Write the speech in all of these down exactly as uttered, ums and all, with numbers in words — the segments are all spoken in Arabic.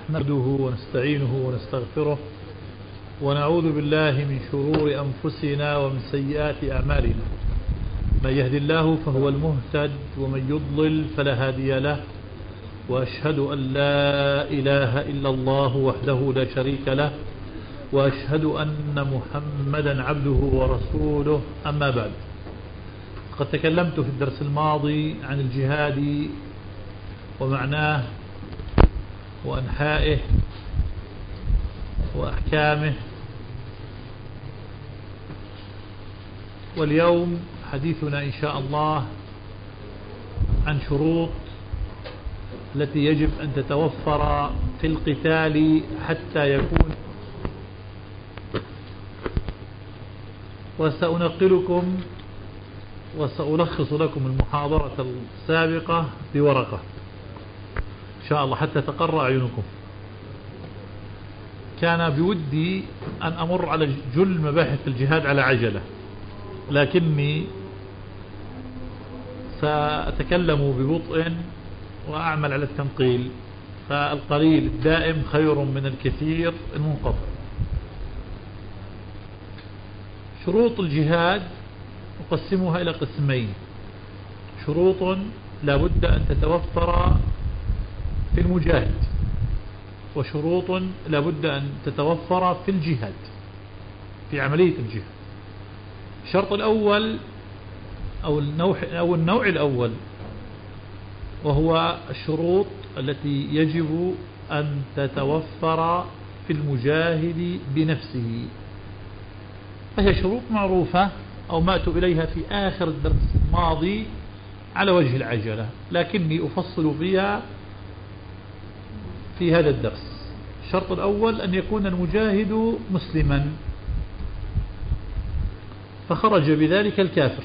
نحمده ونستعينه ونستغفره ونعوذ بالله من شرور أنفسنا ومن سيئات أعمالنا. من يهد الله فهو المهتد ومن يضلل فلا هادي له، وأشهد أن لا إله إلا الله وحده لا شريك له، وأشهد أن محمدا عبده ورسوله. أما بعد، قد تكلمت في الدرس الماضي عن الجهاد ومعناه وأنحائه وأحكامه، واليوم حديثنا إن شاء الله عن شروط التي يجب أن تتوفر في القتال حتى يكون. وسأنقلكم وسألخص لكم المحاضرة السابقة بورقة إن شاء الله حتى تقر أعينكم. كان بودي أن أمر على جل مباحث الجهاد على عجلة، لكني سأتكلم ببطء وأعمل على التنقيل، فالقليل الدائم خير من الكثير المنقطع. شروط الجهاد أقسمها إلى قسمين: شروط لا بد أن تتوفر في المجاهد، وشروط لا بد أن تتوفر في الجهاد، في عملية الجهاد. الشرط الأول أو النوع, أو النوع الأول وهو الشروط التي يجب أن تتوفر في المجاهد بنفسه، فهي شروط معروفة أو مأت إليها في آخر الدرس الماضي على وجه العجلة، لكني أفصل فيها في هذا الدرس. الشرط الأول أن يكون المجاهد مسلما، فخرج بذلك الكافر،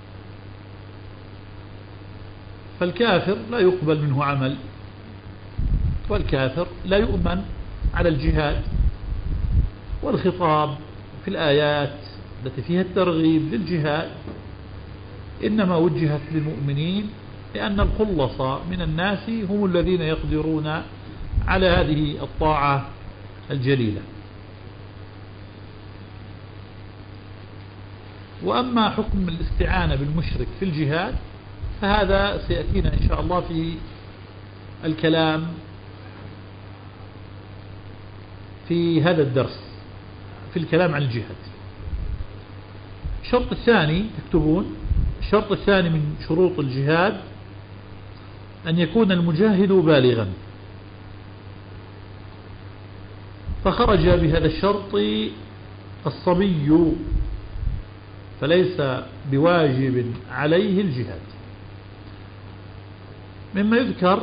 فالكافر لا يقبل منه عمل، والكافر لا يؤمن على الجهاد. والخطاب في الآيات التي فيها الترغيب للجهاد إنما وجهت للمؤمنين، لأن الخلص من الناس هم الذين يقدرون على هذه الطاعة الجليلة. وأما حكم الاستعانة بالمشرك في الجهاد فهذا سيأتينا إن شاء الله في الكلام في هذا الدرس، في الكلام عن الجهاد. الشرط الثاني تكتبون: الشرط الثاني من شروط الجهاد أن يكون المجاهد بالغا، فخرج بهذا الشرط الصبي، فليس بواجب عليه الجهاد. مما يذكر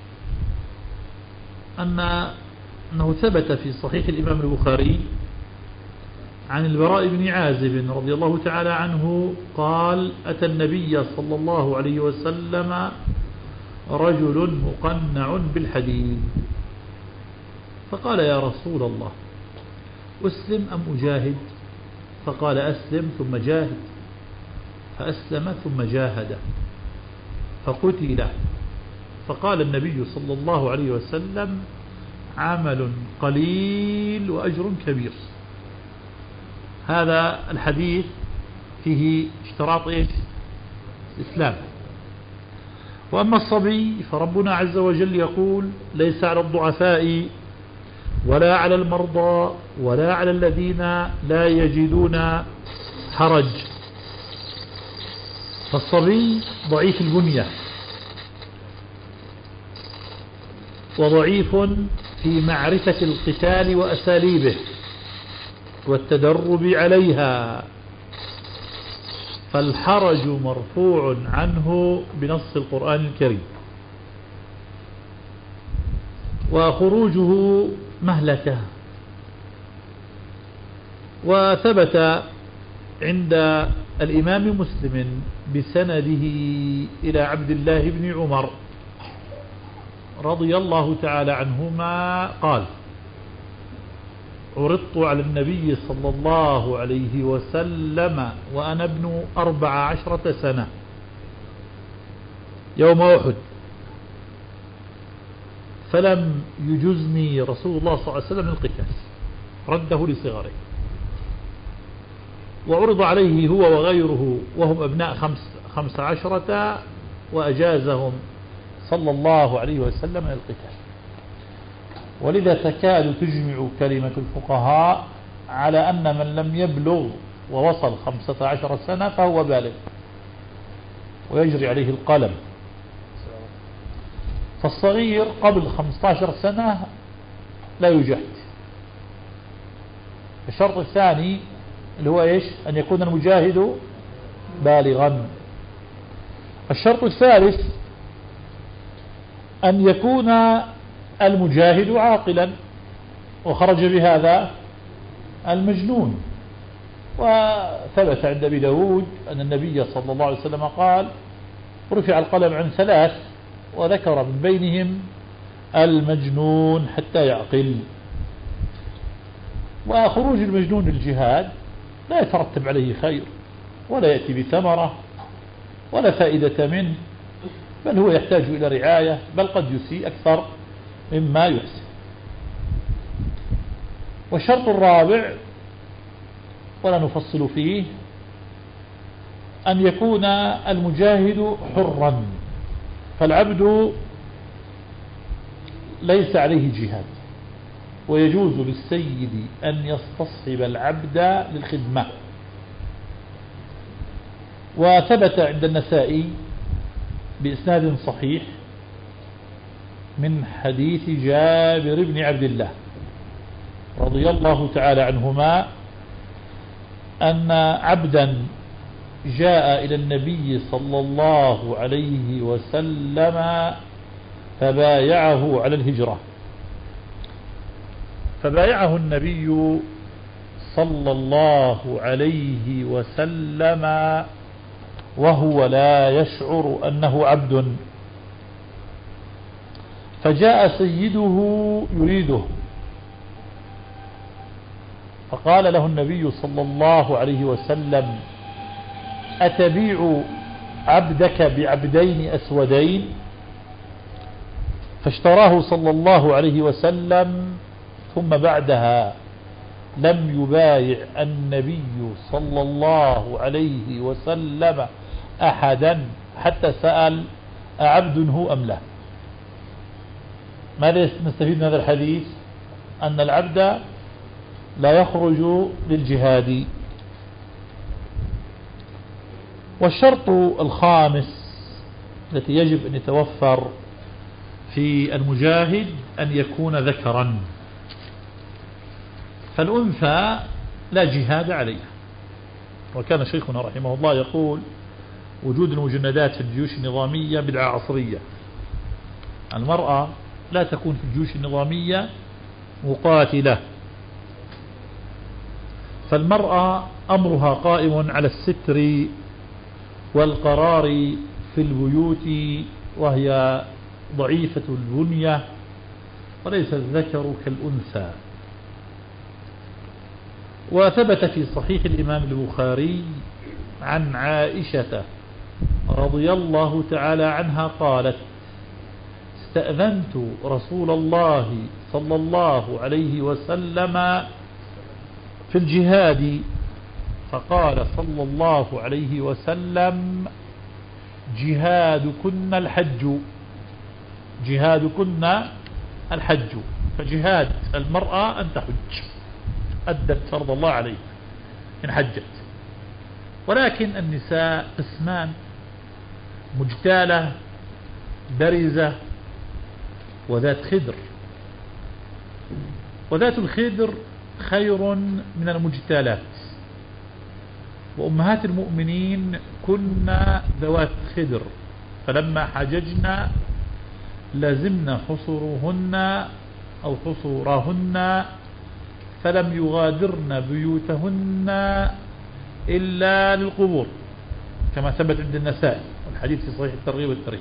أن أنه ثبت في صحيح الإمام البخاري عن البراء بن عازب رضي الله تعالى عنه قال: أتى النبي صلى الله عليه وسلم رجل مقنع بالحديد، فقال: يا رسول الله، أسلم أم أجاهد؟ فقال: أسلم ثم جاهد. فأسلم ثم جاهد فقتل. فقال النبي صلى الله عليه وسلم: عمل قليل وأجر كبير. هذا الحديث فيه اشتراط إيش؟ الإسلام. وأما الصبي فربنا عز وجل يقول: ليس على الضعفاء ولا على المرضى ولا على الذين لا يجدون حرج. فالصبي ضعيف البنية وضعيف في معرفة القتال وأساليبه والتدرب عليها، فالحرج مرفوع عنه بنص القرآن الكريم، وخروجه مهلكة. وثبت عند الإمام مسلم بسنده إلى عبد الله بن عمر رضي الله تعالى عنهما قال: عرضت على النبي صلى الله عليه وسلم وأنا ابن أربع عشرة سنة يوم أحد، فلم يجزني رسول الله صلى الله عليه وسلم القتال، رده لصغره. وعرض عليه هو وغيره وهم أبناء خمس, خمس عشرة وأجازهم صلى الله عليه وسلم القتال. ولذا تكاد تجمع كلمة الفقهاء على أن من لم يبلغ ووصل خمسة عشر سنة فهو بالغ ويجري عليه القلم. فالصغير قبل خمسة عشر سنة لا يجهد. الشرط الثاني اللي هو إيش؟ أن يكون المجاهد بالغا. الشرط الثالث أن يكون المجاهد عاقلا، وخرج بهذا المجنون. وثبت عند أبي داود أن النبي صلى الله عليه وسلم قال: رفع القلم عن ثلاث، وذكر من بينهم المجنون حتى يعقل. وخروج المجنون للجهاد لا يترتب عليه خير ولا يأتي بثمرة ولا فائدة منه، بل هو يحتاج إلى رعاية، بل قد يسيء أكثر مما يحسن. والشرط الرابع ولا نفصل فيه أن يكون المجاهد حرا، فالعبد ليس عليه جهاد، ويجوز للسيد أن يستصحب العبد للخدمة. وثبت عند النسائي بإسناد صحيح من حديث جابر بن عبد الله رضي الله تعالى عنهما أن عبدا جاء إلى النبي صلى الله عليه وسلم فبايعه على الهجرة، فبايعه النبي صلى الله عليه وسلم وهو لا يشعر أنه عبد. فجاء سيده يريده، فقال له النبي صلى الله عليه وسلم: أتبيع عبدك بعبدين أسودين؟ فاشتراه صلى الله عليه وسلم، ثم بعدها لم يبايع النبي صلى الله عليه وسلم أحدا حتى سأل: أعبد هو أم لا؟ ماذا نستفيد من هذا الحديث؟ أن العبد لا يخرج للجهاد. والشرط الخامس التي يجب أن يتوفر في المجاهد أن يكون ذكرا، فالأنثى لا جهاد عليها. وكان شيخنا رحمه الله يقول: وجود المجندات في الجيوش النظامية بدعة عصرية. المرأة لا تكون في الجيوش النظامية مقاتلة، فالمرأة أمرها قائم على الستر والقرار في البيوت، وهي ضعيفة البنية وليس الذكر كالأنثى. وثبت في صحيح الإمام البخاري عن عائشة رضي الله تعالى عنها قالت: استأذنت رسول الله صلى الله عليه وسلم في الجهاد، فقال صلى الله عليه وسلم: جهادكن الحج، جهادكن الحج. فجهاد المرأة أن تحج، أدت فرض الله عليه إن حجت. ولكن النساء قسمان: مجتالة برزة وذات خدر. وذات الخدر خير من المجتالات. وأمهات المؤمنين كنا ذوات خدر، فلما حججنا لزمنا حصورهن أو حصورهن، فلم يغادرن بيوتهن إلا للقبور، كما ثبت عند النسائي والحديث في صحيح الترغيب والترهيب.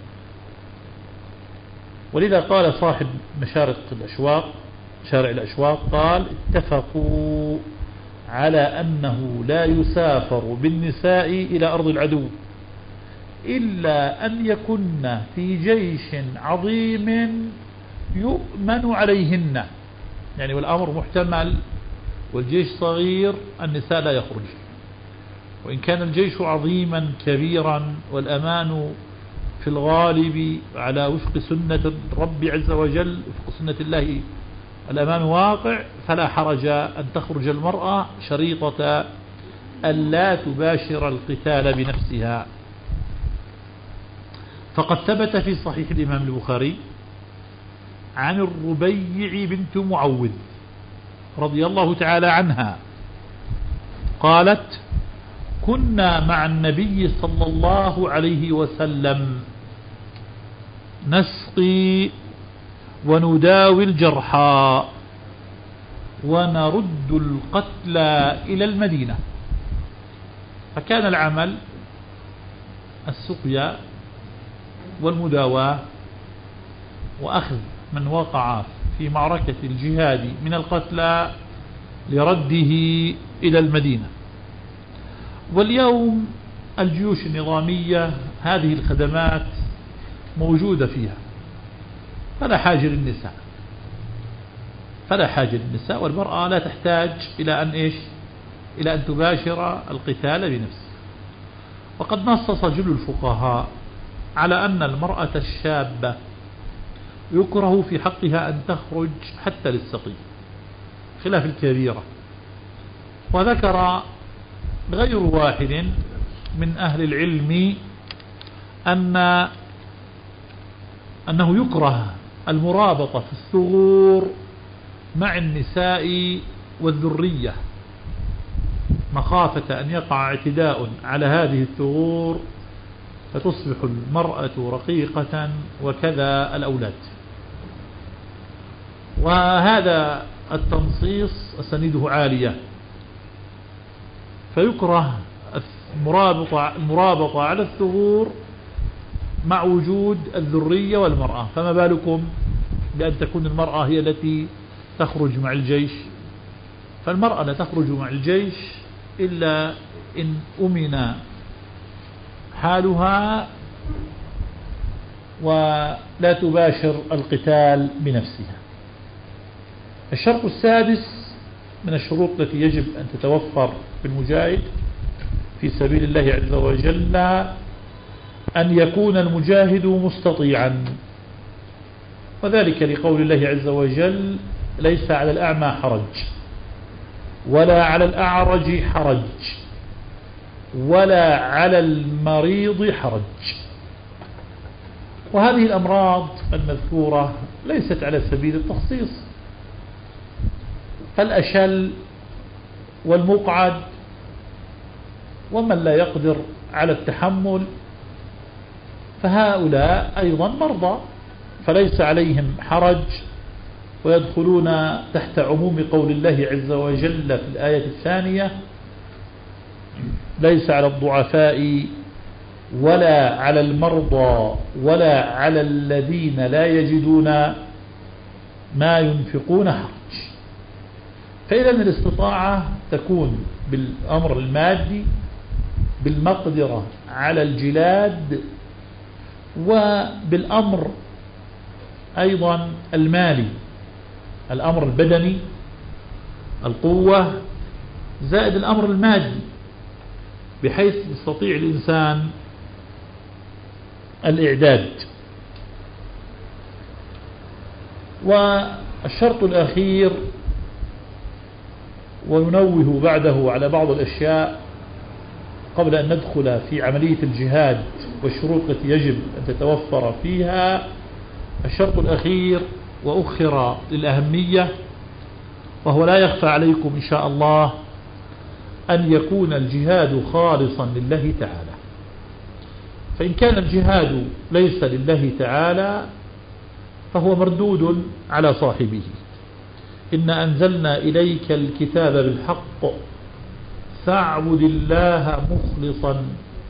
ولذا قال صاحب مشارق الأشواق شارع الأشواق قال: اتفقوا على أنه لا يسافر بالنساء إلى أرض العدو إلا أن يكن في جيش عظيم يؤمن عليهن، يعني والأمر محتمل والجيش صغير النساء لا يخرج. وإن كان الجيش عظيما كبيرا والأمان في الغالب على وفق سنة الرب عز وجل، وفق سنة الله الأمان واقع، فلا حرج أن تخرج المرأة شريطة ألا تباشر القتال بنفسها. فقد ثبت في صحيح الإمام البخاري عن الربيع بنت معوذ رضي الله تعالى عنها قالت: كنا مع النبي صلى الله عليه وسلم نسقي ونداوي الجرحى ونرد القتلى إلى المدينة. فكان العمل السقيا والمداواة وأخذ من وقع في معركة الجهاد من القتلى لرده إلى المدينة. واليوم الجيوش النظامية هذه الخدمات موجودة فيها، فلا حاجة للنساء فلا حاجة للنساء والمرأة لا تحتاج إلى أن إيش إلى أن تباشر القتال بنفسها. وقد نصص جل الفقهاء على أن المرأة الشابة يكره في حقها أن تخرج حتى للسقي خلاف الكبيرة. وذكر غير واحد من أهل العلم أن أنه يكره المرابطة في الثغور مع النساء والذرية مخافة أن يقع اعتداء على هذه الثغور فتصبح المرأة رقيقة وكذا الأولاد. وهذا التنصيص أسانيده عالية، فيكره المرابطة, المرابطة على الثغور مع وجود الذرية والمرأة، فما بالكم بأن تكون المرأة هي التي تخرج مع الجيش؟ فالمرأة لا تخرج مع الجيش إلا إن أمن حالها ولا تباشر القتال بنفسها. الشرط السادس من الشروط التي يجب أن تتوفر في المجاهد في سبيل الله عز وجل أن يكون المجاهد مستطيعا، وذلك لقول الله عز وجل: ليس على الأعمى حرج ولا على الأعرج حرج ولا على المريض حرج. وهذه الأمراض المذكورة ليست على سبيل التخصيص، فالأشل والمقعد ومن لا يقدر على التحمل فهؤلاء أيضا مرضى، فليس عليهم حرج ويدخلون تحت عموم قول الله عز وجل في الآية الثانية: ليس على الضعفاء ولا على المرضى ولا على الذين لا يجدون ما ينفقون حرج. فإذا الاستطاعة تكون بالأمر المادي بالمقدرة على الجلاد، وبالأمر أيضا المالي، الأمر البدني القوة زائد الأمر المادي، بحيث يستطيع الإنسان الإعداد. والشرط الأخير وننوه بعده على بعض الأشياء قبل أن ندخل في عملية الجهاد والشروط التي يجب أن تتوفر فيها. الشرط الأخير وأخر للأهمية، وهو لا يخفى عليكم إن شاء الله، أن يكون الجهاد خالصا لله تعالى. فإن كان الجهاد ليس لله تعالى فهو مردود على صاحبه. إن أنزلنا إليك الكتاب بالحق فاعبد الله مخلصا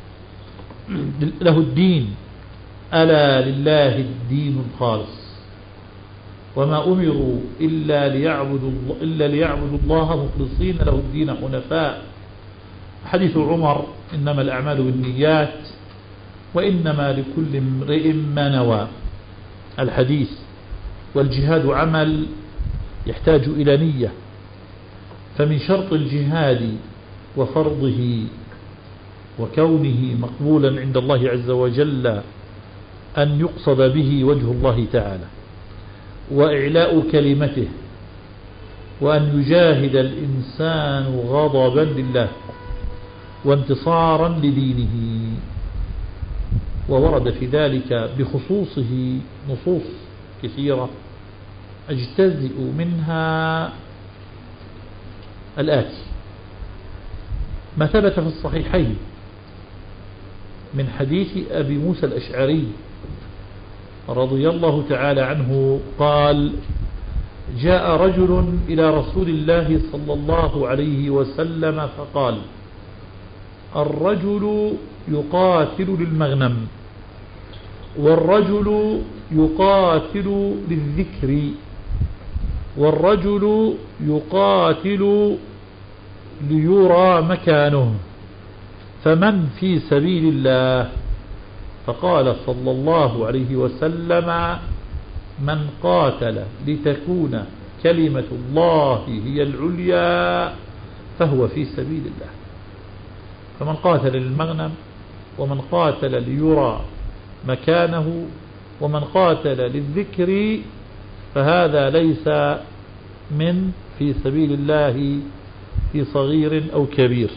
له الدين ألا لله الدين الخالص وما أمروا إلا ليعبدوا إلا ليعبدوا الله مخلصين له الدين حنفاء. حديث عمر: إنما الأعمال بالنيات وإنما لكل امرئ ما نوى، الحديث. والجهاد عمل يحتاج إلى نية، فمن شرط الجهاد وفرضه وكونه مقبولا عند الله عز وجل أن يقصد به وجه الله تعالى وإعلاء كلمته، وأن يجاهد الإنسان غضبا لله وانتصارا لدينه. وورد في ذلك بخصوصه نصوص كثيرة أجتزئ منها الآتي: ما ثبت في الصحيحين من حديث أبي موسى الأشعري رضي الله تعالى عنه قال: جاء رجل إلى رسول الله صلى الله عليه وسلم فقال: الرجل يقاتل للمغنم، والرجل يقاتل للذكر، والرجل يقاتل ليرى مكانه، فمن في سبيل الله؟ فقال صلى الله عليه وسلم: من قاتل لتكون كلمة الله هي العليا فهو في سبيل الله. فمن قاتل للمغنم، ومن قاتل ليرى مكانه، ومن قاتل للذكر، فهذا ليس من في سبيل الله في صغير أو كبير.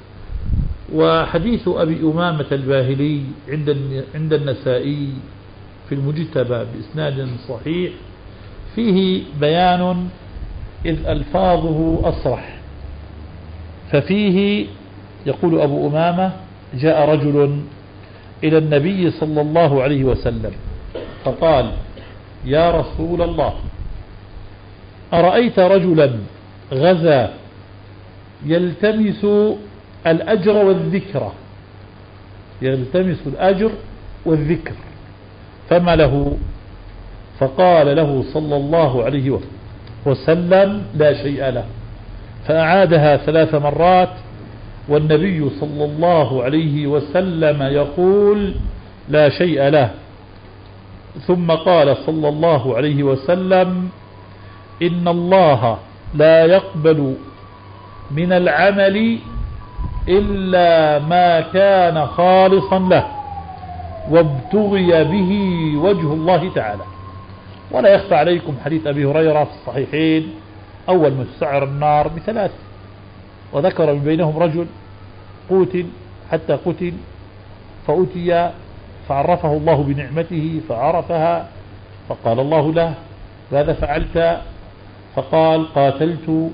وحديث أبي أمامة الباهلي عند النسائي في المجتبى بإسناد صحيح فيه بيان إذ ألفاظه أصرح، ففيه يقول أبو أمامة: جاء رجل إلى النبي صلى الله عليه وسلم فقال: يا رسول الله، أرأيت رجلا غزا يلتمس الأجر والذكر، يلتمس الأجر والذكر، فما له؟ فقال له صلى الله عليه وسلم: لا شيء له. فأعادها ثلاث مرات والنبي صلى الله عليه وسلم يقول: لا شيء له. ثم قال صلى الله عليه وسلم: إن الله لا يقبل من العمل إلا ما كان خالصا له وابتغي به وجه الله تعالى. ولا يخفى عليكم حديث أبي هريرة في الصحيحين: أول من تسعر النار بثلاث، وذكر من بينهم رجل قتل حتى قتل فأتي فعرفه الله بنعمته فعرفها، فقال الله له: ماذا فعلت؟ فقال: قاتلت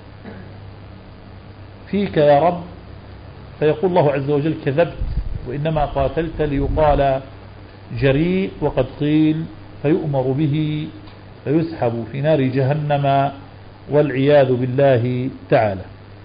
فيك يا رب. فيقول الله عز وجل: كذبت، وإنما قاتلت ليقال جريء وقد قيل، فيؤمر به فيسحب في نار جهنم والعياذ بالله تعالى.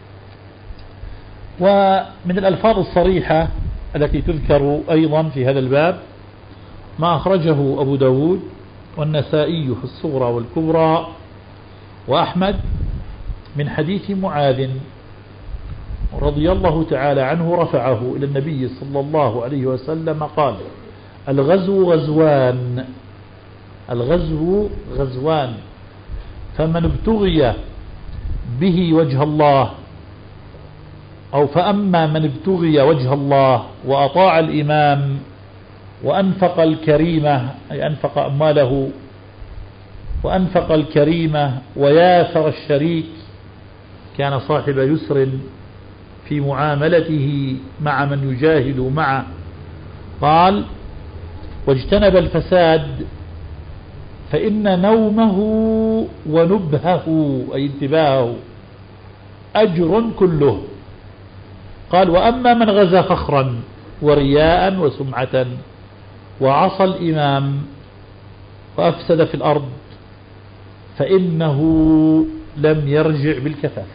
ومن الألفاظ الصريحة التي تذكر أيضا في هذا الباب ما أخرجه أبو داود والنسائي في الصغرى والكبرى وأحمد من حديث معاذ رضي الله تعالى عنه رفعه إلى النبي صلى الله عليه وسلم قال: الغزو غزوان، الغزو غزوان، فمن ابتغي به وجه الله، أو فأما من ابتغي وجه الله وأطاع الإمام وأنفق الكريمة، أي أنفق أمواله وأنفق الكريمة وياثر الشريك، كان صاحب يسر في معاملته مع من يجاهد معه، قال: واجتنب الفساد، فإن نومه ونبهه أي انتباهه أجر كله. قال: وأما من غزا فخرا ورياء وسمعة وعصى الإمام وأفسد في الأرض فإنه لم يرجع بالكفاف.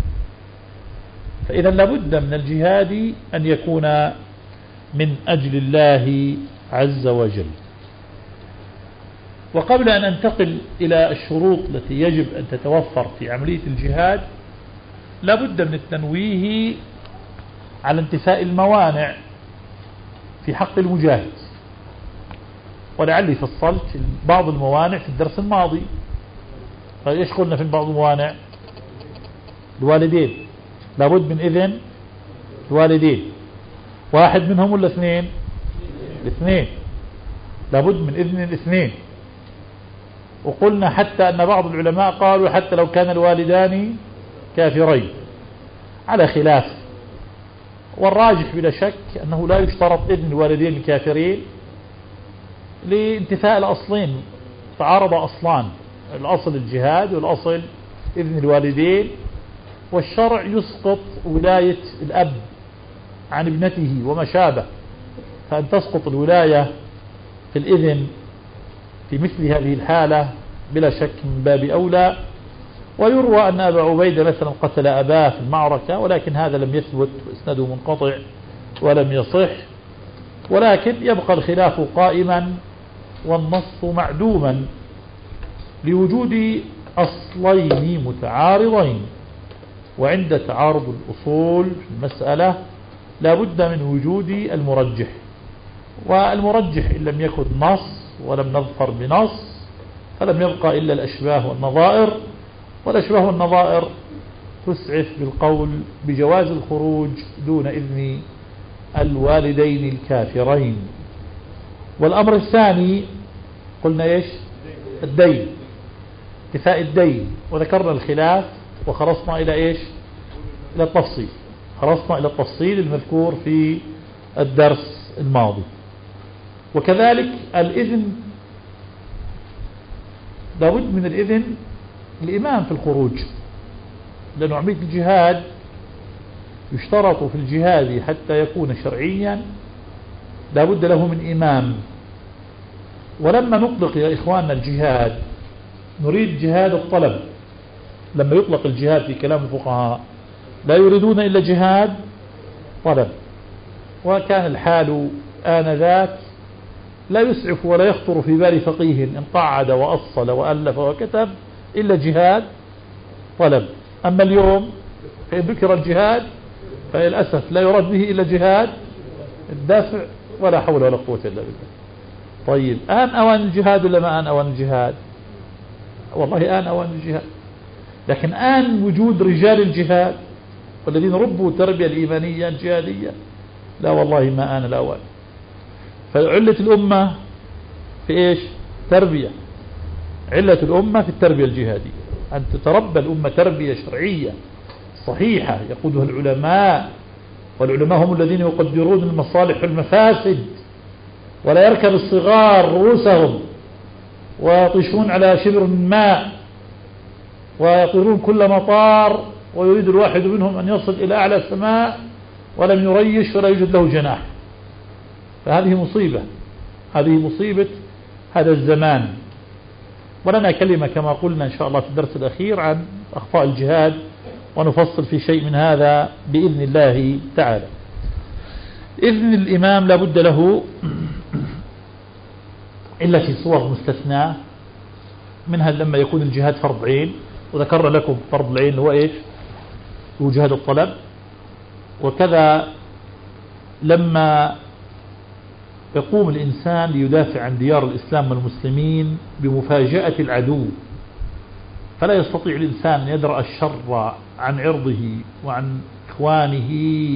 فإذا لابد من الجهاد أن يكون من أجل الله عز وجل. وقبل أن أنتقل إلى الشروط التي يجب أن تتوفر في عملية الجهاد، لابد من التنويه على انتفاء الموانع في حق المجاهد. ولعلي فصلت بعض الموانع في الدرس الماضي. فإيش قلنا في بعض الموانع؟ الوالدين لابد من إذن الوالدين، واحد منهم ولا اثنين؟ الاثنين لابد من إذن الاثنين. وقلنا حتى أن بعض العلماء قالوا حتى لو كان الوالدان كافرين على خلاف، والراجح بلا شك أنه لا يشترط إذن الوالدين الكافرين لانتفاء الأصلين، تعارض أصلان، الأصل الجهاد والأصل إذن الوالدين، والشرع يسقط ولاية الأب عن ابنته وما شابه، فأن تسقط الولاية في الإذن في مثل هذه الحالة بلا شك من باب أولى. ويروى أن أبا عبيدة مثلا قتل أباه في المعركة، ولكن هذا لم يثبت وإسناده منقطع ولم يصح، ولكن يبقى الخلاف قائما والنص معدوما لوجود أصلين متعارضين. وعند تعارض الأصول في المسألة لا بد من وجود المرجح، والمرجح إن لم يكن نص ولم نظفر بنص فلم يبقى إلا الأشباه والنظائر، والأشباه والنظائر تسعف بالقول بجواز الخروج دون إذن الوالدين الكافرين. والأمر الثاني قلنا إيش؟ الدين، اتفاء الدين، وذكرنا الخلاف وخلصنا إلى إيش؟ إلى التفصيل، خلصنا إلى التفصيل المذكور في الدرس الماضي. وكذلك الإذن لابد من الإذن الإمام في الخروج، لأنه عملية الجهاد يشترط في الجهاد حتى يكون شرعيا لابد له من إمام. ولما نطلق يا إخواننا الجهاد نريد جهاد الطلب، لما يطلق الجهاد في كلام الفقهاء لا يريدون إلا جهاد طلب. وكان الحال آنذاك لا يسعف ولا يخطر في بال فقيه إن قعد وأصل وألف وكتب إلا جهاد طلب. أما اليوم فإن ذكر الجهاد فللأسف لا يراد به إلا جهاد الدافع، ولا حول ولا قوة إلا بالله. طيب آن أوان الجهاد ولا ما آن أوان الجهاد؟ والله آن أوان الجهاد، لكن آن وجود رجال الجهاد والذين ربوا تربية الإيمانية الجهادية لا والله ما آن الأوان. فعلة الأمة في إيش؟ تربية، علة الأمة في التربية الجهادية، أن تتربى الأمة تربية شرعية صحيحة يقودها العلماء، والعلماء هم الذين يقدرون المصالح والمفاسد، ولا يركب الصغار رؤوسهم ويطيشون على شبر من ماء ويطيرون كل مطار، ويريد الواحد منهم أن يصل إلى أعلى السماء ولم يريش ولا يوجد له جناح. فهذه مصيبة، هذه مصيبة هذا الزمان. ولنا كلمة كما قلنا إن شاء الله في الدرس الأخير عن أخطاء الجهاد، ونفصل في شيء من هذا بإذن الله تعالى. إذن الإمام لابد له إلا في صور مستثناة، منها لما يكون الجهاد فرض عين، وذكرنا لكم فرض العين هو إيش؟ هو جهاد الطلب. وكذا لما يقوم الإنسان ليدافع عن ديار الإسلام والمسلمين بمفاجأة العدو، فلا يستطيع الإنسان أن يدرأ الشر عن عرضه وعن إخوانه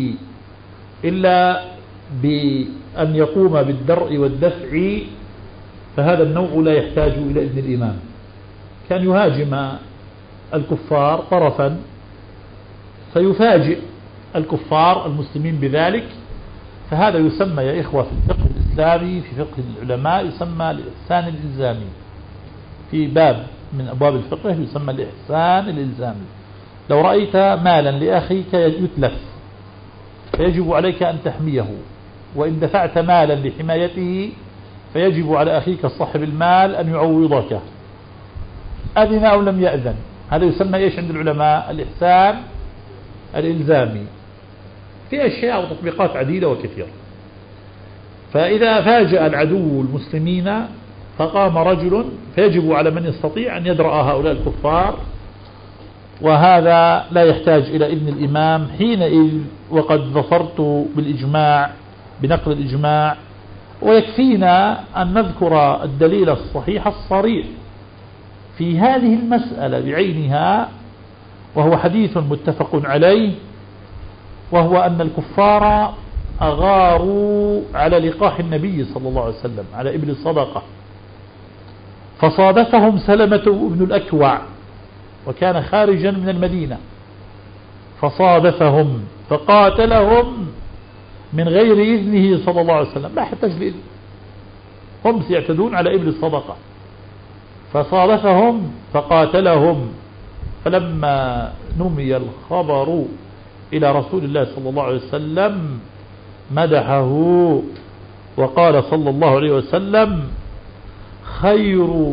إلا بأن يقوم بالدرء والدفع، فهذا النوع لا يحتاج إلى إذن الإمام. كان يهاجم الكفار طرفا فيفاجئ الكفار المسلمين بذلك، فهذا يسمى يا إخوة في الفقه الإسلامي في فقه العلماء يسمى الإحسان الإلزامي. في باب من أبواب الفقه يسمى الإحسان الإلزامي. لو رأيت مالا لأخيك يتلف فيجب عليك أن تحميه، وإن دفعت مالا لحمايته فيجب على أخيك صاحب المال أن يعوضك، أذن أو لم يأذن. هذا يسمى إيش عند العلماء؟ الإحسان الإلزامي. في أشياء وتطبيقات عديدة وكثيرة. فإذا فاجأ العدو المسلمين فقام رجل فيجب على من يستطيع أن يدرأ هؤلاء الكفار، وهذا لا يحتاج إلى إذن الإمام حينئذ. وقد ظفرت بالإجماع بنقل الإجماع ويكفينا أن نذكر الدليل الصحيح الصريح في هذه المسألة بعينها، وهو حديث متفق عليه، وهو أن الكفار أغاروا على لقاح النبي صلى الله عليه وسلم على إبل الصدقة، فصادفهم سلمة بن الأكوع وكان خارجا من المدينة، فصادفهم فقاتلهم من غير إذنه صلى الله عليه وسلم، ما احتاج لإذن، هم سيعتدون على إبل الصدقة، فصادفهم فقاتلهم. فلما نمي الخبر إلى رسول الله صلى الله عليه وسلم مدحه وقال صلى الله عليه وسلم: خير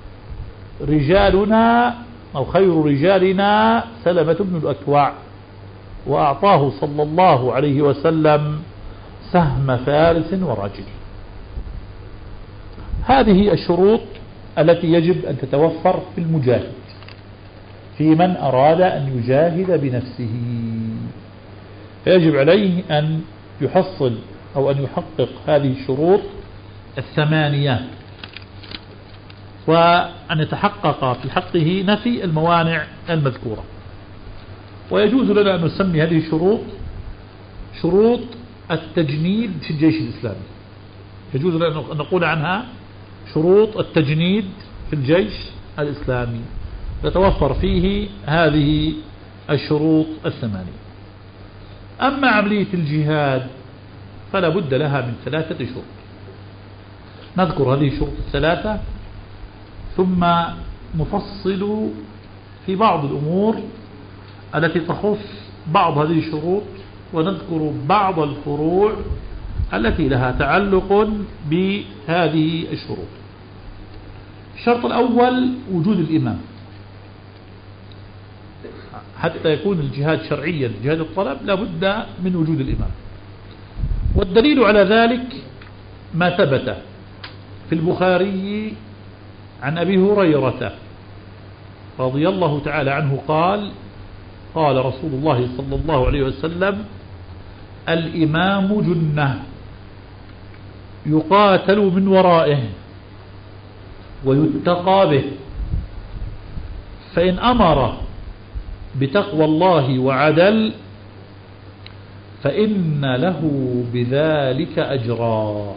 رجالنا أو خير رجالنا سلمة بن الأكوع، وأعطاه صلى الله عليه وسلم سهم فارس ورجل. هذه الشروط التي يجب أن تتوفر في المجاهد، في من أراد أن يجاهد بنفسه، فيجب عليه أن يحصل أو أن يحقق هذه الشروط الثمانية، وأن يتحقق في حقه نفي الموانع المذكورة. ويجوز لنا أن نسمي هذه الشروط شروط التجنيد في الجيش الإسلامي، يجوز لنا أن نقول عنها شروط التجنيد في الجيش الإسلامي، يتوفر فيه هذه الشروط الثمانية. أما عملية الجهاد فلا بد لها من ثلاثة شروط، نذكر هذه الشروط الثلاثة ثم نفصل في بعض الأمور التي تخص بعض هذه الشروط، ونذكر بعض الفروع التي لها تعلق بهذه الشروط. الشرط الأول وجود الإمام، حتى يكون الجهاد شرعيا جهاد الطلب لا بد من وجود الإمام. والدليل على ذلك ما ثبت في البخاري عن أبي هريرة رضي الله تعالى عنه قال: قال رسول الله صلى الله عليه وسلم: الإمام جنة يقاتل من ورائه ويتقى به، فإن أمر بتقوى الله وعدل فإن له بذلك أجرا،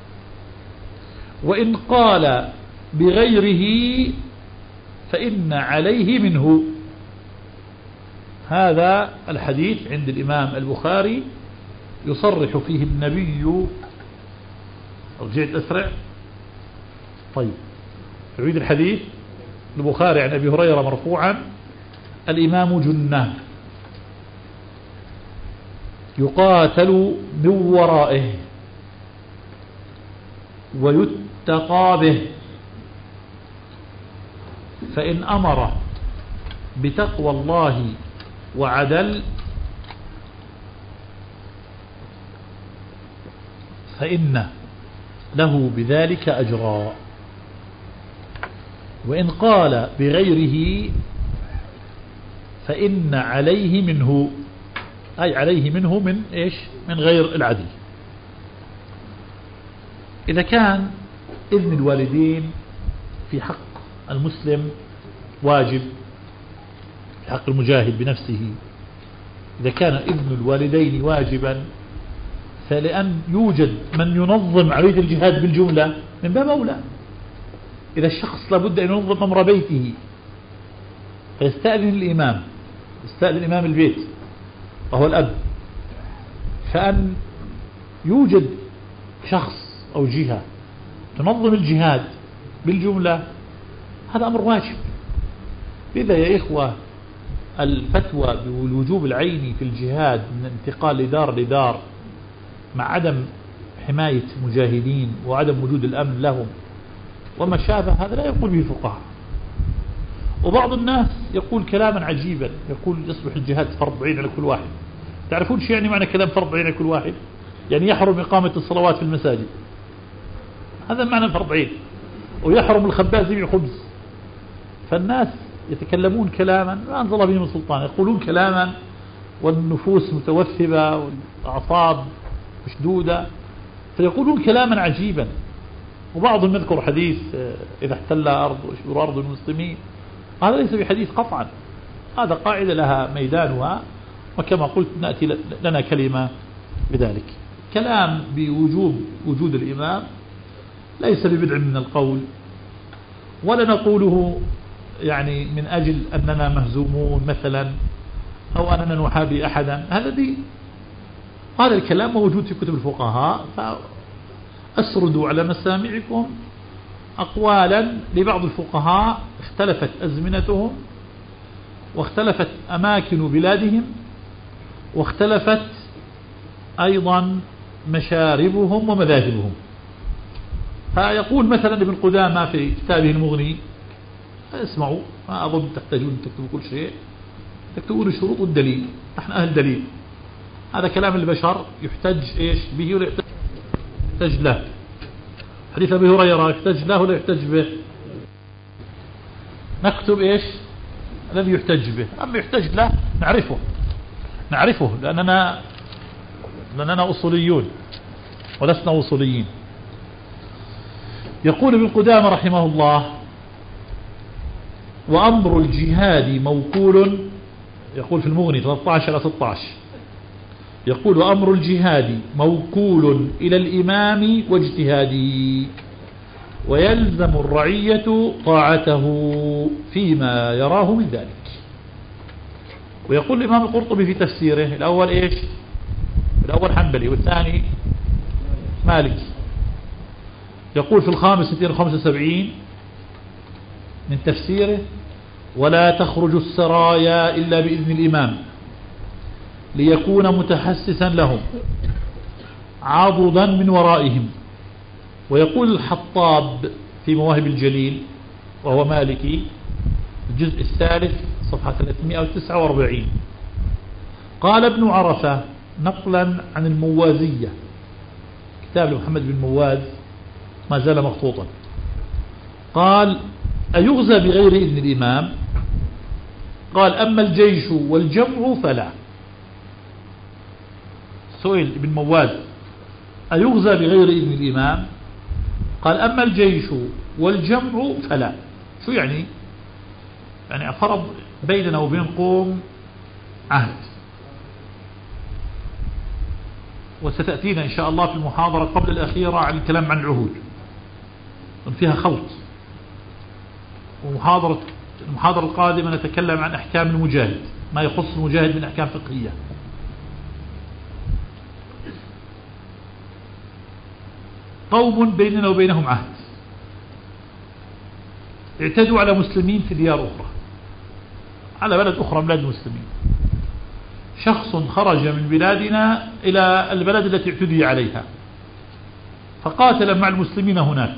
وإن قال بغيره فإن عليه منه. هذا الحديث عند الإمام البخاري يصرح فيه النبي. رجعت أسرع؟ طيب نعيد الحديث. البخاري عن أبي هريرة مرفوعا: الإمام جنة يقاتل من ورائه ويتقى به، فإن أمر بتقوى الله وعدل فإن له بذلك أجرا، وإن قال بغيره فإن عليه منه، أي عليه منه من إيش؟ من غير العدل. إذا كان إذن الوالدين في حق المسلم واجب، في حق المجاهد بنفسه، إذا كان إذن الوالدين واجبا فلأن يوجد من ينظم عملية الجهاد بالجملة من باب أولى. إذا الشخص لابد أن ينظم أمر بيته فيستأذن الإمام، يستأذن إمام البيت وهو الأب، فأن يوجد شخص أو جهة تنظم الجهاد بالجملة هذا أمر واجب. لذا يا إخوة الفتوى بالوجوب العيني في الجهاد من انتقال لدار لدار مع عدم حماية مجاهدين وعدم وجود الأمن لهم وما شابه هذا لا يقول به الفقهاء. وبعض الناس يقول كلاما عجيبا، يقول يصبح الجهاد فرض عين على كل واحد. تعرفون شو يعني معنى كلام فرض عين على كل واحد؟ يعني يحرم إقامة الصلوات في المساجد، هذا معنى فرض عين، ويحرم الخباز يبيع خبز. فالناس يتكلمون كلاما ما أنزل الله به من سلطان، يقولون كلاما والنفوس متوثبة والأعصاب مشدودة، فيقولون كلاما عجيبا. وبعضهم يذكر حديث إذا احتل أرض وشبر أرض المسلمين، هذا ليس بحديث قطعا، هذا قاعدة لها ميدانها، وكما قلت نأتي لنا كلمة بذلك. كلام بوجوب وجود الإمام ليس ببدع من القول، ولا نقوله يعني من أجل أننا مهزومون مثلا أو أننا نحابي أحدا. هذا دي هذا الكلام موجود في كتب الفقهاء، فأسردوا على مسامعكم أقوالا لبعض الفقهاء اختلفت أزمنتهم، واختلفت أماكن بلادهم، واختلفت أيضا مشاربهم ومذاهبهم. فيقول مثلا ابن قدامة في كتابه المغني، اسمعوا ما أظن تحتاجون تكتبوا كل شيء، تكتبوا شروط الدليل، نحن أهل دليل. هذا كلام البشر يحتج إيش به ولا يحتج له. حديث أبي هريرة يحتج له ولا يحتج به؟ نكتب إيش الذي يحتج به، أما يحتج له نعرفه نعرفه لأننا لأننا أصوليون ولسنا أصوليين. يقول ابن قدامة رحمه الله: وأمر الجهاد موكول، يقول في المغني ثلاثة عشر إلى ستة عشر، يقول: وأمر الجهاد موكول إلى الإمام واجتهاده، ويلزم الرعية طاعته فيما يراه من ذلك. ويقول الإمام القرطبي في تفسيره: الأول إيش؟ الأول حنبلي والثاني مالكي. يقول في الخامس مئتين وخمسة وسبعين من تفسيره: ولا تخرج السرايا إلا بإذن الإمام ليكون متحسسا لهم عضدا من ورائهم. ويقول الحطاب في مواهب الجليل وهو مالكي الجزء الثالث صفحة ثلاثمئة وتسعة وأربعين: قال ابن عرفة نقلا عن الموازية، كتاب محمد بن مواز ما زال مخطوطا، قال: أيغزى بغير إذن الإمام؟ قال: أما الجيش والجمع فلا. سئل ابن مواز: أيغزى بغير إذن الإمام؟ قال: أما الجيش والجمع فلا. شو يعني؟ يعني فرض بيننا وبين قوم عهد، وستأتينا إن شاء الله في المحاضرة قبل الأخيرة عن الكلام عن العهود، فيها خلط. ومحاضرة المحاضرة القادمة نتكلم عن أحكام المجاهد، ما يخص المجاهد من أحكام فقهية. قوم بيننا وبينهم عهد، اعتدوا على مسلمين في ديار أخرى، على بلد أخرى من بلاد المسلمين. شخص خرج من بلادنا إلى البلد التي اعتدي عليها فقاتل مع المسلمين هناك.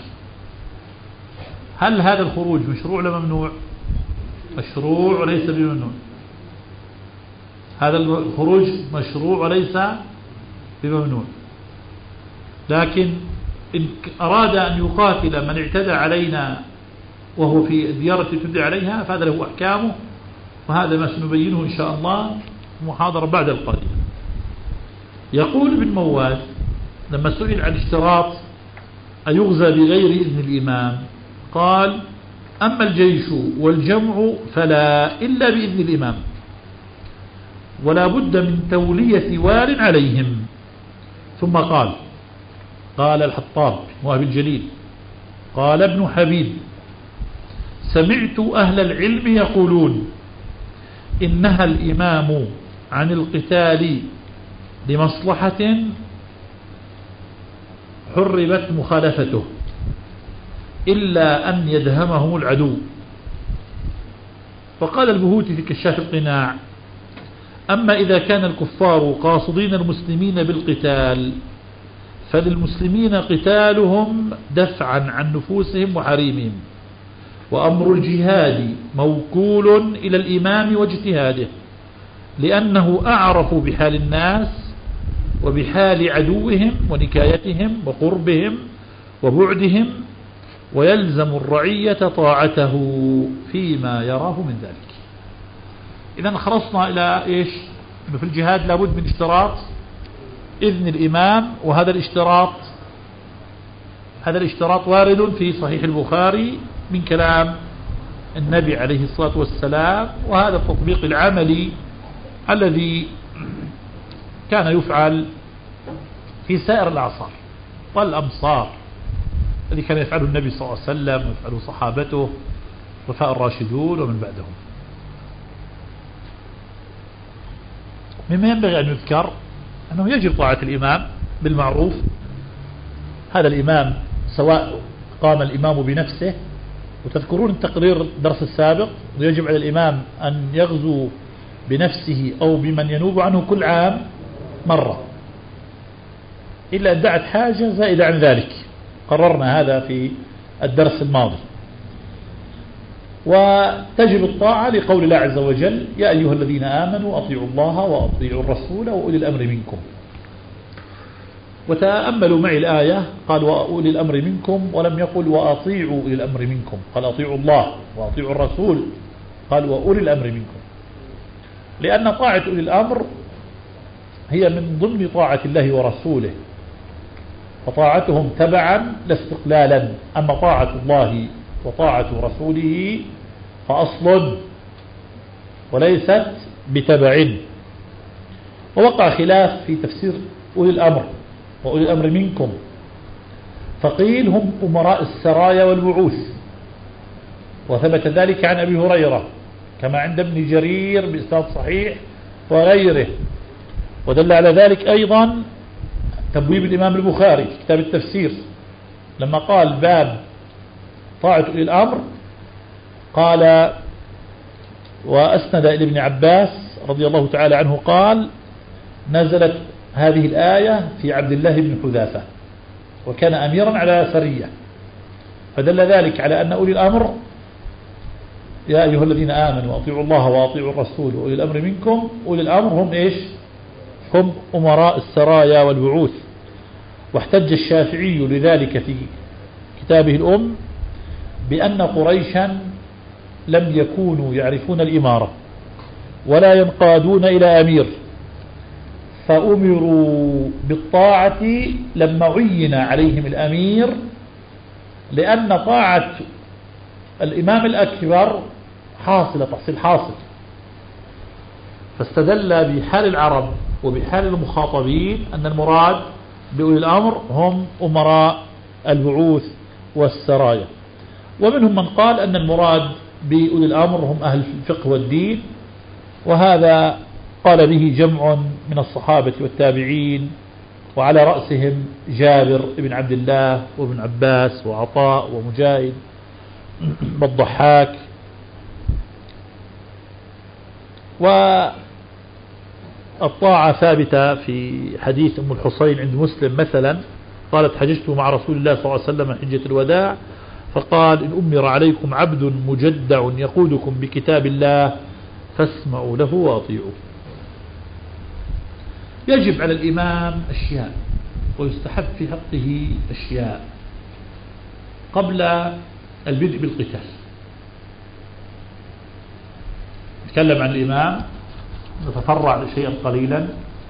هل هذا الخروج مشروع ولا ممنوع؟ مشروع وليس بممنوع. هذا الخروج مشروع وليس بممنوع. لكن إن أراد أن يقاتل من اعتدى علينا وهو في الديار التي اعتدي عليها فهذا له أحكامه، وهذا ما سنبينه إن شاء الله في محاضرة بعد القادمة. يقول ابن مواز لما سئل عن اشتراط أيغزى بغير إذن الإمام، قال: أما الجيش والجمع فلا إلا بإذن الإمام، ولا بد من تولية وال عليهم. ثم قال قال الحطاب مواهب الجليل: قال ابن حبيب: سمعت أهل العلم يقولون إنها الإمام عن القتال لمصلحة حربت مخالفته إلا أن يدهمهم العدو. فقال البهوتي في كشاف القناع: أما إذا كان الكفار قاصدين المسلمين بالقتال فللمسلمين قتالهم دفعا عن نفوسهم وحريمهم، وأمر الجهاد موكول إلى الإمام واجتهاده، لأنه أعرف بحال الناس وبحال عدوهم ونكايتهم وقربهم وبعدهم، ويلزم الرعية طاعته فيما يراه من ذلك. إذن خلصنا إلى إيش؟ إنه في الجهاد لابد من اشتراط إذن الإمام، وهذا الاشتراط هذا الاشتراط وارد في صحيح البخاري من كلام النبي عليه الصلاة والسلام، وهذا التطبيق العملي الذي كان يفعل في سائر الأعصار والأمصار، الذي كان يفعله النبي صلى الله عليه وسلم ويفعله صحابته الخلفاء الراشدون ومن بعدهم. مما ينبغي أن يذكر أنه يجب طاعة الإمام بالمعروف. هذا الإمام سواء قام الإمام بنفسه، وتذكرون التقرير الدرس السابق، ويجب على الإمام أن يغزو بنفسه أو بمن ينوب عنه كل عام مرة، إلا أن دعت حاجة زائدة عن ذلك، قررنا هذا في الدرس الماضي. وتجب الطاعة لقول الله عز وجل: يا أيها الذين آمنوا أطيعوا الله وأطيعوا الرسول وأولي الأمر منكم. وتأملوا معي الآية، قال وأولي الأمر منكم، ولم يقل وأطيعوا أولي الأمر منكم، قال أطيعوا الله وأطيعوا الرسول، قال وأولي الأمر منكم، لأن طاعة أولي الأمر هي من ضمن طاعة الله ورسوله، فطاعتهم تبعا لا استقلالا. أما طاعة الله وطاعة رسوله فأصل وليست بتبع. ووقع خلاف في تفسير أولي الأمر وأولي الأمر منكم، فقيل هم أمراء السرايا والبعوث، وثبت ذلك عن أبي هريرة كما عند ابن جرير بإسناد صحيح وغيره. ودل على ذلك أيضا تبويب الإمام البخاري في كتاب التفسير لما قال باب طاعة أولي الأمر، قال وأسند إلى ابن عباس رضي الله تعالى عنه قال: نزلت هذه الآية في عبد الله بن حذافة، وكان أميرا على سرية، فدل ذلك على أن أولي الأمر يا أيها الذين آمنوا أطيعوا الله وأطيعوا الرسول وأولي الأمر منكم. أولي الأمر هم إيش؟ هم أمراء السرايا والبعوث. واحتج الشافعي لذلك في كتابه الأم بأن قريشا لم يكونوا يعرفون الإمارة ولا ينقادون إلى أمير، فأمروا بالطاعة لما عين عليهم الأمير، لأن طاعة الإمام الأكبر حاصلة تحصيل حاصل. فاستدل بحال العرب وبحال المخاطبين أن المراد بأولي الأمر هم أمراء البعوث والسرايا. ومنهم من قال أن المراد بأولي الأمر هم أهل الفقه والدين، وهذا قال به جمع من الصحابة والتابعين، وعلى رأسهم جابر بن عبد الله وابن عباس وعطاء ومجاهد والضحاك. والطاعة ثابتة في حديث أم الحصين عند مسلم مثلا، قالت: حججت مع رسول الله صلى الله عليه وسلم حجة الوداع، فقال: إن أمر عليكم عبد مجدع يقودكم بكتاب الله فاسمعوا له وأطيعوا. يجب على الإمام أشياء ويستحب في حقه أشياء قبل البدء بالقتال. نتكلم عن الإمام، نتفرع شيئا قليلا.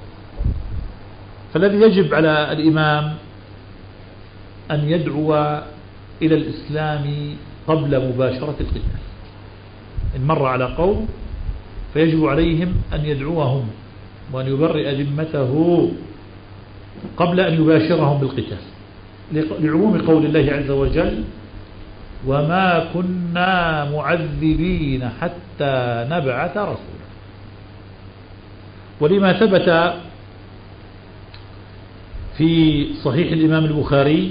فالذي يجب على الإمام أن يدعو إلى الإسلام قبل مباشرة القتال. إن مر على قوم فيجب عليهم أن يدعوهم وأن يبرئ ذمته قبل أن يباشرهم بالقتال، لعموم قول الله عز وجل: وما كنا معذبين حتى نبعث رسولا. ولما ثبت في صحيح الإمام البخاري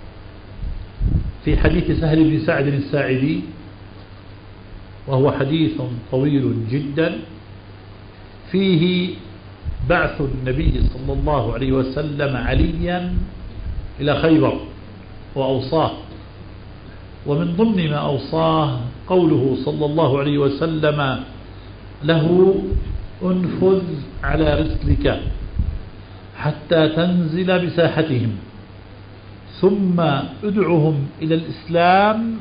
في حديث سهل بن سعد الساعدي، وهو حديث طويل جدا، فيه بعث النبي صلى الله عليه وسلم عليا إلى خيبر وأوصاه. ومن ضمن ما أوصاه قوله صلى الله عليه وسلم له: انفذ على رسلك حتى تنزل بساحتهم، ثم ادعهم إلى الإسلام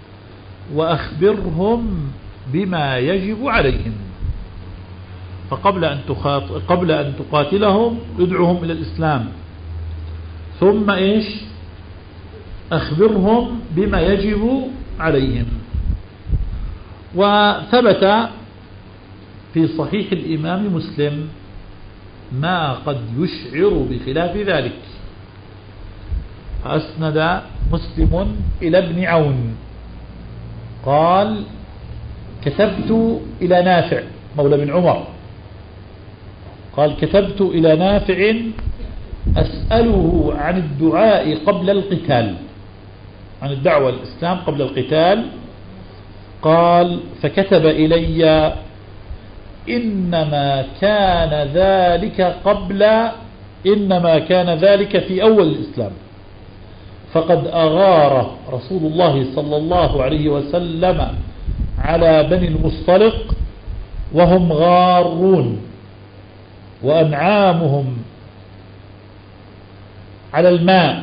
وأخبرهم بما يجب عليهم. فقبل أن تخاط... قبل أن تقاتلهم ادعهم إلى الإسلام، ثم إيش أخبرهم بما يجب عليهم. وثبت في صحيح الإمام مسلم ما قد يشعر بخلاف ذلك. أسند مسلم إلى ابن عون قال كتبت إلى نافع مولى بن عمر قال كتبت إلى نافع أسأله عن الدعاء قبل القتال، عن الدعوة الإسلام قبل القتال. قال فكتب إلي إنما كان ذلك قبل إنما كان ذلك في أول الإسلام، فقد أغار رسول الله صلى الله عليه وسلم على بني المصطلق وهم غارون، وأنعامهم على الماء،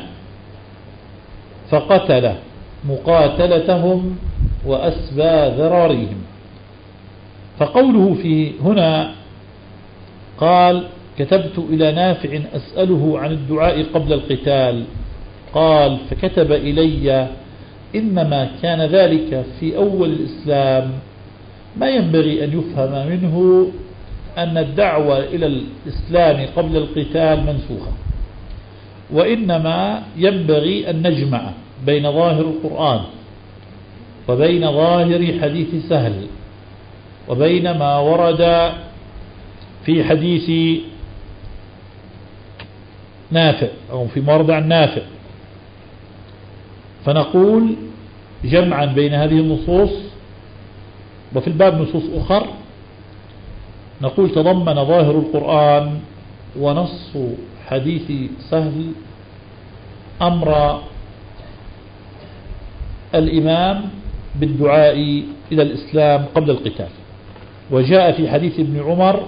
فقتل مقاتلتهم وأسبى ذراريهم. فقوله في هنا قال كتبت إلى نافع أسأله عن الدعاء قبل القتال، قال فكتب إلي إنما كان ذلك في أول الإسلام، ما ينبغي أن يفهم منه أن الدعوة إلى الإسلام قبل القتال منسوخة، وإنما ينبغي أن نجمع بين ظاهر القرآن وبين ظاهر حديث سهل وبين ما ورد في حديث نافع أو في مرضع نافع، فنقول جمعا بين هذه النصوص. وفي الباب نصوص أخر نقول تضمن ظاهر القرآن ونص حديث سهل أمر الإمام بالدعاء إلى الإسلام قبل القتال. وجاء في حديث ابن عمر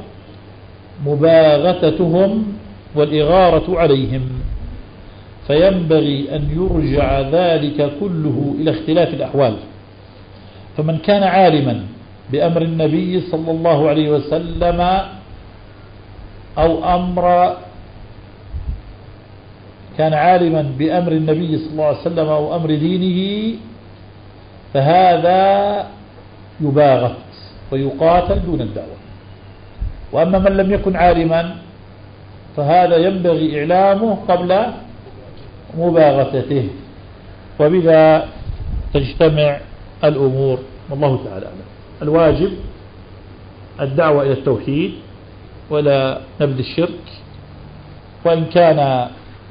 مباغتتهم والإغارة عليهم، فينبغي أن يرجع ذلك كله إلى اختلاف الأحوال. فمن كان عالما بأمر النبي صلى الله عليه وسلم أو أمر كان عالما بأمر النبي صلى الله عليه وسلم أو أمر دينه فهذا يباغت ويقاتل دون الدعوة. وأما من لم يكن عالما فهذا ينبغي إعلامه قبل مباغتته، وبذا تجتمع الأمور. والله تعالى أعلم. الواجب الدعوة إلى التوحيد ولا نبذ الشرك، وإن كان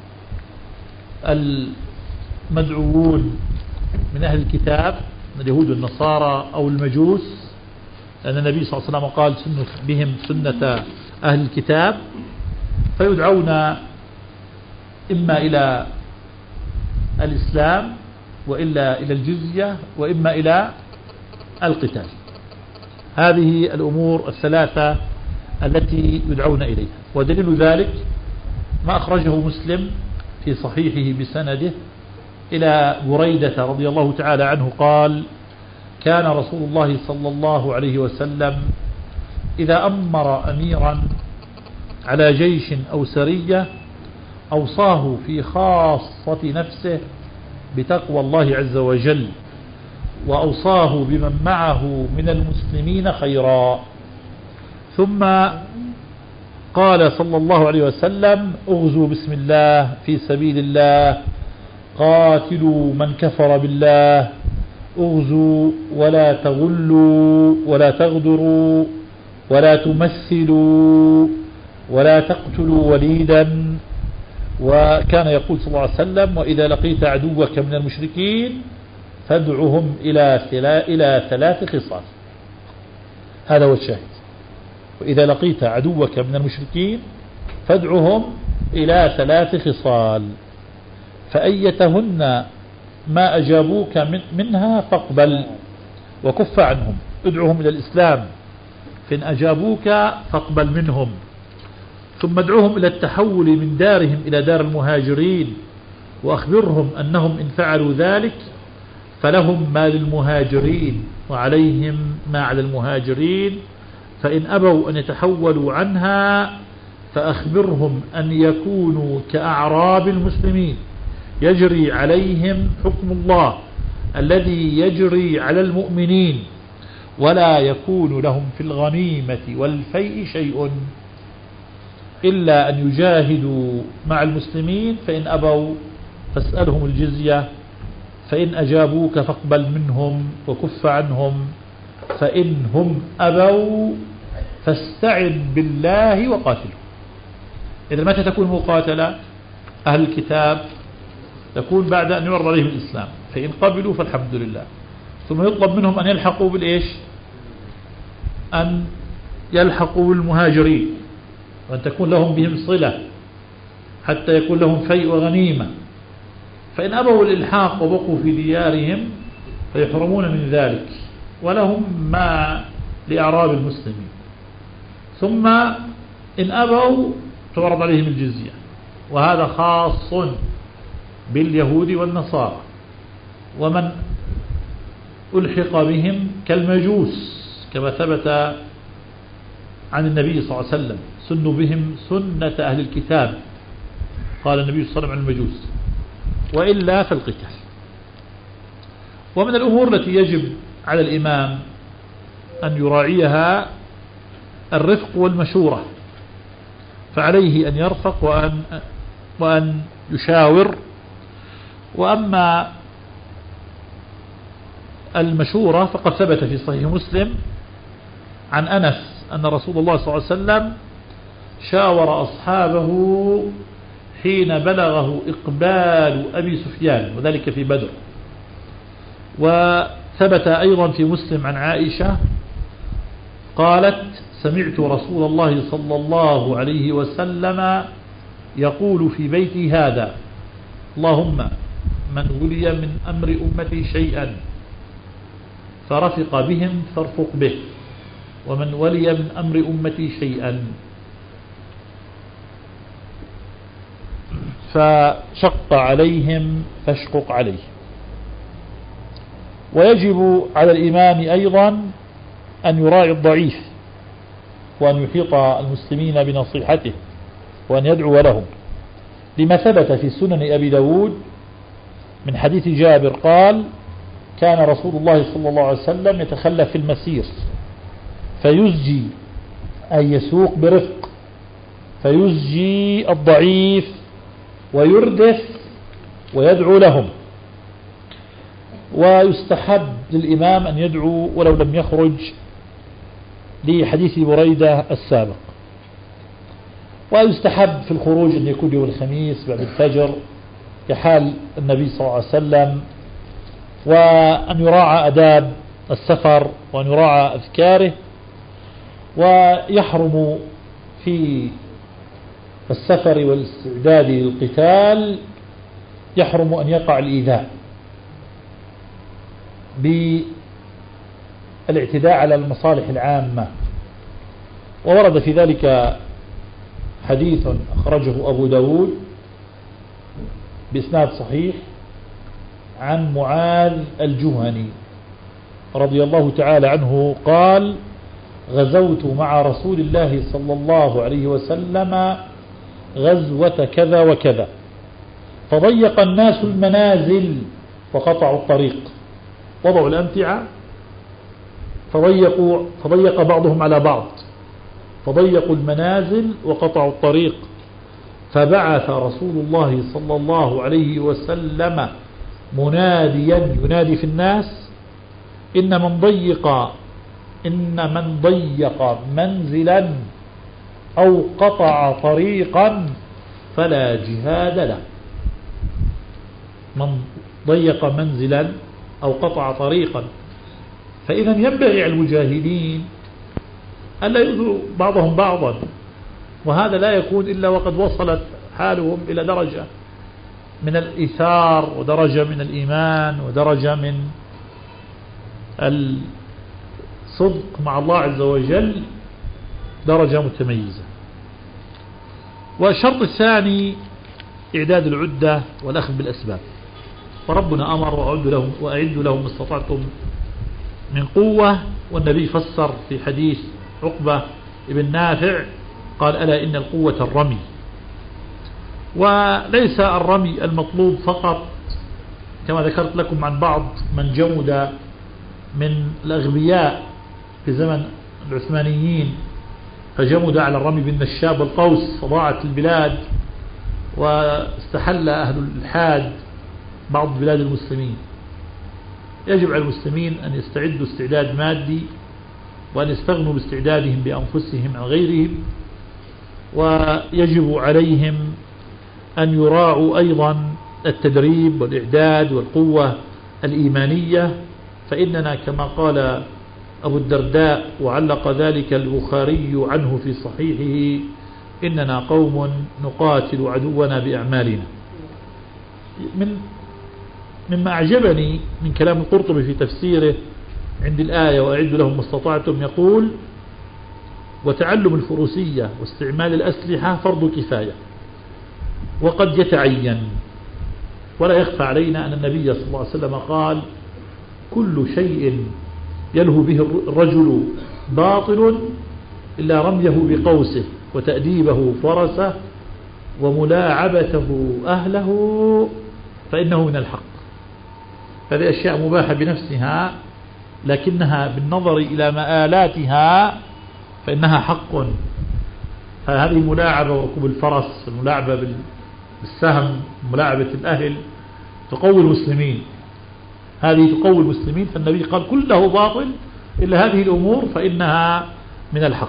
المدعوون من أهل الكتاب من اليهود والنصارى أو المجوس، لأن النبي صلى الله عليه وسلم قال سنة بهم سنة أهل الكتاب، فيدعون إما إلى الإسلام وإلا إلى الجزية وإما إلى القتال. هذه الأمور الثلاثة التي يدعون إليها. ودليل ذلك ما أخرجه مسلم في صحيحه بسنده إلى بريدة رضي الله تعالى عنه قال كان رسول الله صلى الله عليه وسلم إذا أمر أميرا على جيش أو سرية أوصاه في خاصة نفسه بتقوى الله عز وجل، وأوصاه بمن معه من المسلمين خيرا، ثم قال صلى الله عليه وسلم اغزوا بسم الله في سبيل الله، قاتلوا من كفر بالله، اغزوا ولا تغلوا ولا تغدروا ولا تمثلوا ولا تقتلوا وليدا. وكان يقول صلى الله عليه وسلم وإذا لقيت عدوك من المشركين فادعهم إلى إلى ثلاث خصال. هذا هو الشاهد. وإذا لقيت عدوك من المشركين فادعهم إلى ثلاث خصال، فأيتهن ما أجابوك من منها فاقبل وكف عنهم. ادعهم إلى الإسلام، فإن أجابوك فاقبل منهم، ثم ادعوهم إلى التحول من دارهم إلى دار المهاجرين، وأخبرهم أنهم إن فعلوا ذلك فلهم ما للمهاجرين وعليهم ما على المهاجرين، فإن أبوا أن يتحولوا عنها فأخبرهم أن يكونوا كأعراب المسلمين يجري عليهم حكم الله الذي يجري على المؤمنين، ولا يكون لهم في الغنيمة والفيء شيء إلا أن يجاهدوا مع المسلمين، فإن أبوا فاسألهم الجزية، فإن أجابوك فاقبل منهم وكف عنهم، فإن هم أبوا فاستعن بالله وقاتلوا. إذا متى تكون مقاتلة أهل الكتاب؟ تكون بعد أن يعرض عليهم الإسلام، فإن قبلوا فالحمد لله، ثم يطلب منهم أن يلحقوا بالإيش؟ أن يلحقوا بالمهاجرين، وأن تكون لهم بهم صلة حتى يكون لهم فيء وغنيمة. فإن أبوا الإلحاق وبقوا في ديارهم فيحرمون من ذلك، ولهم ما لأعراب المسلمين. ثم إن أبوا تعرض عليهم الجزية، وهذا خاص باليهود والنصارى، ومن ألحق بهم كالمجوس كما ثبت عن النبي صلى الله عليه وسلم: سنوا بهم سنة أهل الكتاب، قال النبي صلى الله عليه وسلم عن المجوس، وإلا فالقتال. ومن الأمور التي يجب على الإمام أن يراعيها الرفق والمشورة، فعليه أن يرفق وأن, وأن يشاور. وأما المشورة فقد ثبت في صحيح مسلم عن أنس أن رسول الله صلى الله عليه وسلم شاور أصحابه حين بلغه إقبال أبي سفيان، وذلك في بدر. وثبت أيضا في مسلم عن عائشة قالت: سمعت رسول الله صلى الله عليه وسلم يقول في بيتي هذا: اللهم من ولي من أمر أمتي شيئا فرفق بهم فارفق به، ومن ولي من أمر أمتي شيئا فشق عليهم فاشقق عليه. ويجب على الإمام أيضا أن يراعي الضعيف، وأن يحيط المسلمين بنصيحته، وأن يدعو لهم، لما ثبت في سنن أبي داود من حديث جابر قال: كان رسول الله صلى الله عليه وسلم يتخلف في المسير فيزجي، أي يسوق برفق، فيزجي الضعيف ويردف ويدعو لهم. ويستحب للإمام أن يدعو ولو لم يخرج، لحديث بريدة السابق. ويستحب في الخروج أن يكون يوم الخميس بعد الفجر كحال النبي صلى الله عليه وسلم، وأن يراعى أداب السفر، وأن يراعى أذكاره. ويحرم في السفر والاستعداد للقتال يحرم أن يقع الإيذاء بالاعتداء على المصالح العامة. وورد في ذلك حديث أخرجه أبو داود بإسناد صحيح عن معاذ الجهني رضي الله تعالى عنه قال: غزوت مع رسول الله صلى الله عليه وسلم غزوة كذا وكذا، فضيق الناس المنازل وقطعوا الطريق، وضعوا الأمتعة فضيقوا فضيق بعضهم على بعض، فضيقوا المنازل وقطعوا الطريق، فبعث رسول الله صلى الله عليه وسلم مناديا ينادي في الناس: إن من ضيق إن من ضيق منزلا أو قطع طريقا فلا جهاد له. من ضيق منزلا أو قطع طريقا، فإذا ينبغي على المجاهدين ألا يؤذوا بعضهم بعضا، وهذا لا يكون إلا وقد وصلت حالهم إلى درجة من الإيثار، ودرجة من الإيمان، ودرجة من الصدق مع الله عز وجل، درجة متميزة. والشرط الثاني إعداد العدة والأخذ بالأسباب. وربنا أمر: وأعدوا لهم وأعدوا لهم ما استطعتم من قوة. والنبي فسر في حديث عقبة ابن نافع قال: ألا إن القوة الرمي. وليس الرمي المطلوب فقط كما ذكرت لكم عن بعض من جمد من الأغبياء في زمن العثمانيين فجمد على الرمي بالنشاب والقوس فضاعت البلاد واستحل أهل الإلحاد بعض بلاد المسلمين. يجب على المسلمين أن يستعدوا استعداد مادي وأن يستغنوا باستعدادهم بأنفسهم عن غيرهم، ويجب عليهم أن يراعوا أيضا التدريب والإعداد والقوة الإيمانية، فإننا كما قال أبو الدرداء وعلق ذلك البخاري عنه في صحيحه: إننا قوم نقاتل عدونا بأعمالنا. من مما أعجبني من كلام القرطبي في تفسيره عند الآية وأعدوا لهم ما استطعتم، يقول: وتعلم الفروسية واستعمال الأسلحة فرض كفاية وقد يتعين. ولا يخفى علينا أن النبي صلى الله عليه وسلم قال: كل شيء يلهو به الرجل باطل إلا رميه بقوسه وتأديبه فرسه وملاعبته أهله فإنه من الحق. هذه أشياء مباحة بنفسها، لكنها بالنظر إلى مآلاتها فإنها حق. هذه ملاعبة وركوب الفرس، الملاعبة بالسهم، ملاعبة الأهل تقوي المسلمين، هذه تقوي المسلمين. فالنبي قال: كله باطل إلا هذه الأمور فإنها من الحق.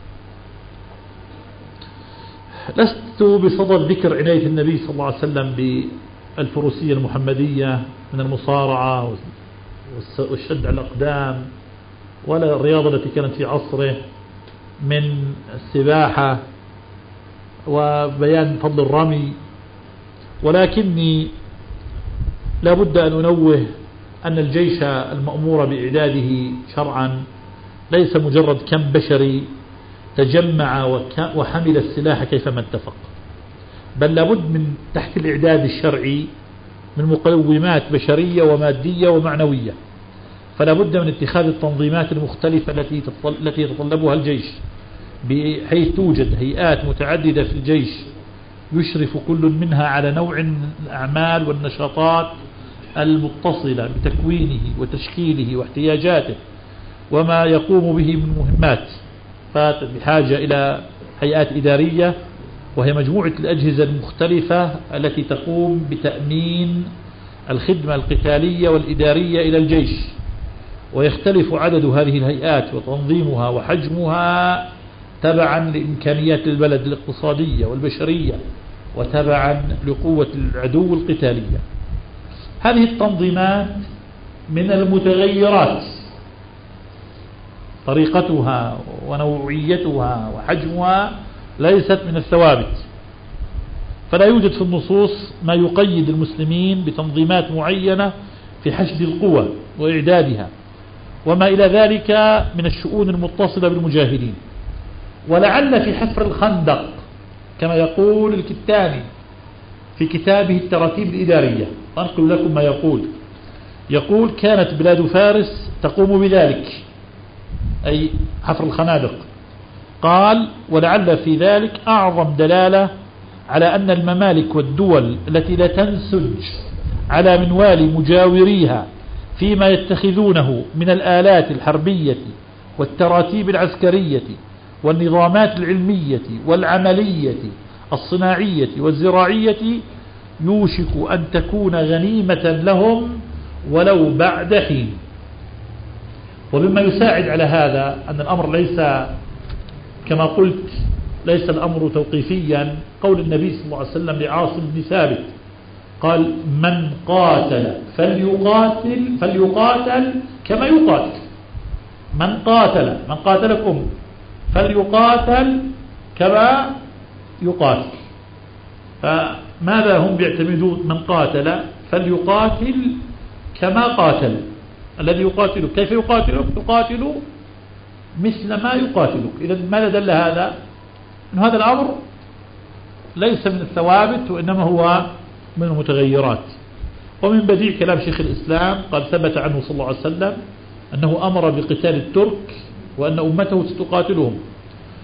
لست بصدد ذكر عناية النبي صلى الله عليه وسلم بالفروسية المحمدية من المصارعة والشد على الأقدام، ولا الرياضة التي كانت في عصره من السباحة وبيان فضل الرمي، ولكني لا بد أن أنوه أن الجيش المأمور بإعداده شرعا ليس مجرد كم بشري تجمع وحمل السلاح كيفما اتفق، بل لابد من تحت الإعداد الشرعي من مقومات بشرية ومادية ومعنوية. فلا بد من اتخاذ التنظيمات المختلفة التي التي يتطلبها الجيش، بحيث توجد هيئات متعددة في الجيش يشرف كل منها على نوع من الأعمال والنشاطات المتصلة بتكوينه وتشكيله واحتياجاته وما يقوم به من مهمات. فبحاجة إلى هيئات إدارية، وهي مجموعة الأجهزة المختلفة التي تقوم بتأمين الخدمة القتالية والإدارية إلى الجيش. ويختلف عدد هذه الهيئات وتنظيمها وحجمها تبعا لإمكانيات البلد الاقتصادية والبشرية وتبعا لقوة العدو القتالية. هذه التنظيمات من المتغيرات، طريقتها ونوعيتها وحجمها ليست من الثوابت، فلا يوجد في النصوص ما يقيد المسلمين بتنظيمات معينة في حشد القوى وإعدادها وما إلى ذلك من الشؤون المتصلة بالمجاهدين. ولعل في حفر الخندق كما يقول الكتاني في كتابه التراتيب الإدارية، أنقل لكم ما يقول: يقول: كانت بلاد فارس تقوم بذلك، أي حفر الخنادق. قال: ولعل في ذلك أعظم دلالة على أن الممالك والدول التي لا تنسج على منوال مجاوريها فيما يتخذونه من الآلات الحربية والتراتيب العسكرية والنظامات العلمية والعملية الصناعية والزراعية يوشك أن تكون غنيمة لهم ولو بعد حين. ومما يساعد على هذا أن الأمر ليس كما قلت ليس الأمر توقيفيا، قول النبي صلى الله عليه وسلم لعاصم بن ثابت قال: من قاتل فليقاتل فليقاتل كما يقاتل. من قاتل من قاتلكم فليقاتل كما يقاتل. فماذا هم بيعتمدون؟ من قاتل فليقاتل كما قاتل. الذي يقاتل كيف يقاتلك؟ يقاتل مثل ما يقاتلك. إذا ماذا دل هذا؟ أن هذا الأمر ليس من الثوابت وإنما هو من المتغيرات. ومن بديع كلام شيخ الإسلام قال: ثبت عنه صلى الله عليه وسلم أنه أمر بقتال الترك وأن أمته ستقاتلهم،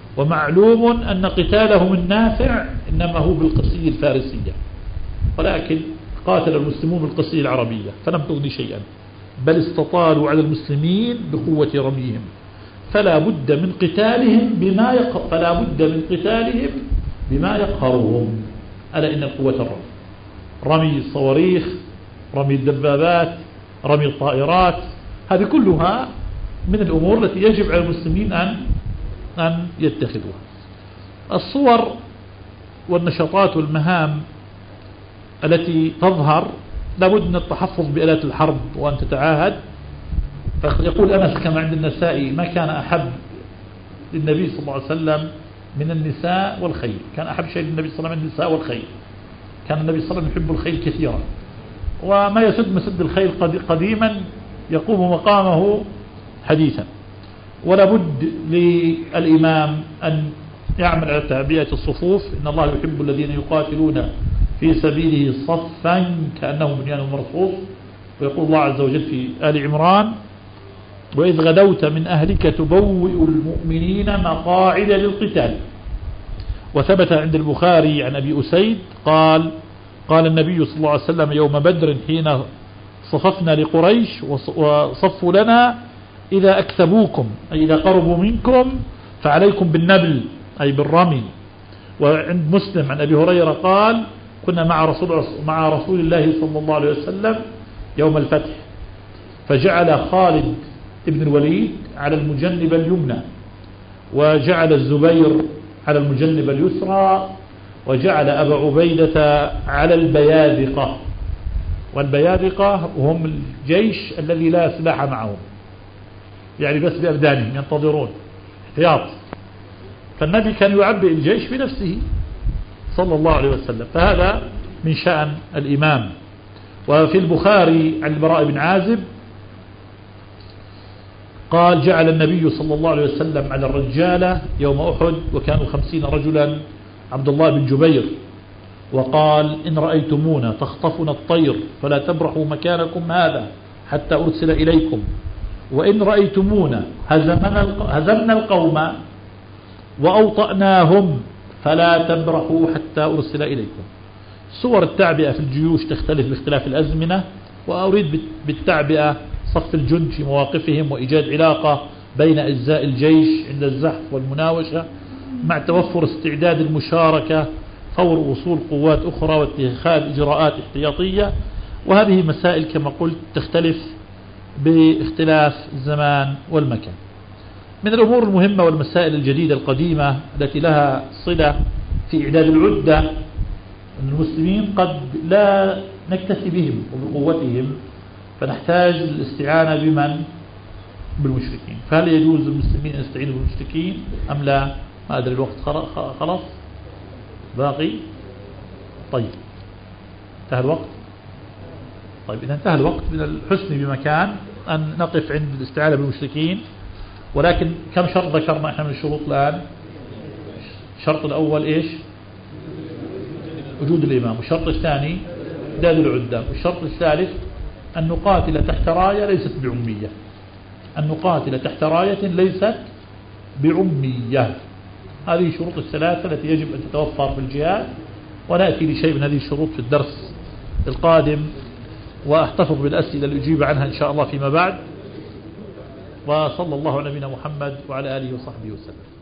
ومعلوم أن قتالهم النافع إنما هو بالقسي الفارسية، ولكن قاتل المسلمون بالقسي العربية فلم تغني شيئا، بل استطالوا على المسلمين بقوة رميهم، فلا بد من قتالهم بما يق... فلا بد من قتالهم بما يقهرهم. ألا إن القوة الرمي، رمي الصواريخ، رمي الدبابات، رمي الطائرات، هذه كلها من الأمور التي يجب على المسلمين أن أن يتخذوها. الصور والنشاطات والمهام التي تظهر لابد من التحفظ بآلات الحرب وأن تتعاهد. يقول أنس كما عند النسائي: ما كان أحب للنبي صلى الله عليه وسلم من النساء والخيل، كان أحب شيء للنبي صلى الله عليه وسلم من النساء والخيل، كان النبي صلى الله عليه وسلم يحب الخيل كثيرا، وما يسد مسد الخيل قديما يقوم مقامه حديثا. ولا بد للإمام أن يعمل على تعبئة الصفوف، إن الله يحب الذين يقاتلون في سبيله صفا كأنهم بنيان مرصوص. ويقول الله عز وجل في آل عمران: وإذ غدوت من أهلك تبوئ المؤمنين مقاعد للقتال. وثبت عند البخاري عن أبي أسيد قال: قال النبي صلى الله عليه وسلم يوم بدر حين صففنا لقريش وصفوا لنا: إذا أكتبوكم أي إذا قربوا منكم فعليكم بالنبل أي بالرمي. وعند مسلم عن أبي هريرة قال: كنا مع رسول, مع رسول الله صلى الله عليه وسلم يوم الفتح، فجعل خالد ابن الوليد على المجنب اليمنى، وجعل الزبير على المجنب اليسرى، وجعل أبا عبيدة على البيادقة. والبيادقة هم الجيش الذي لا سلاح معهم، يعني بس بأبدانهم ينتظرون احتياط. فالنبي كان يعبئ الجيش بنفسه صلى الله عليه وسلم، فهذا من شأن الإمام. وفي البخاري عن البراء بن عازب قال: جعل النبي صلى الله عليه وسلم على الرجالة يوم أحد وكانوا خمسين رجلا عبد الله بن جبير، وقال: إن رأيتمونا تخطفنا الطير فلا تبرحوا مكانكم هذا حتى أرسل إليكم، وإن رأيتمونا هزمنا القوم وأوطأناهم فلا تبرحوا حتى أرسل إليكم. صور التعبئة في الجيوش تختلف باختلاف الأزمنة، وأريد بالتعبئة صف الجند في مواقفهم وإيجاد علاقة بين أجزاء الجيش عند الزحف والمناوشة مع توفر استعداد المشاركة فور وصول قوات أخرى واتخاذ إجراءات احتياطية. وهذه مسائل كما قلت تختلف باختلاف الزمان والمكان. من الأمور المهمة والمسائل الجديدة القديمة التي لها صلة في إعداد العدة أن المسلمين قد لا نكتفي بهم وبقوتهم، فنحتاج الاستعانة بمن؟ بالمشركين. فهل يجوز للمسلمين أن يستعينوا بالمشركين أم لا؟ ما أدري الوقت خلاص باقي. طيب انتهى الوقت. طيب إذا انتهى الوقت من الحسن بمكان أن نقف عند الاستعانة بالمشركين. ولكن كم شرط ذكرنا احنا من الشروط الآن؟ الشرط الأول إيش؟ وجود الإمام. والشرط الثاني إعداد العدة. والشرط الثالث أن نقاتل تحت راية ليست بعمية، أن نقاتل تحت راية ليست بعمية. هذه شروط الثلاثة التي يجب أن تتوفر في الجهاد، ونأتي لشيء من هذه الشروط في الدرس القادم، وأحتفظ بالأسئلة اللي أجيب عنها إن شاء الله فيما بعد. وصلى الله على نبينا محمد وعلى آله وصحبه وسلم.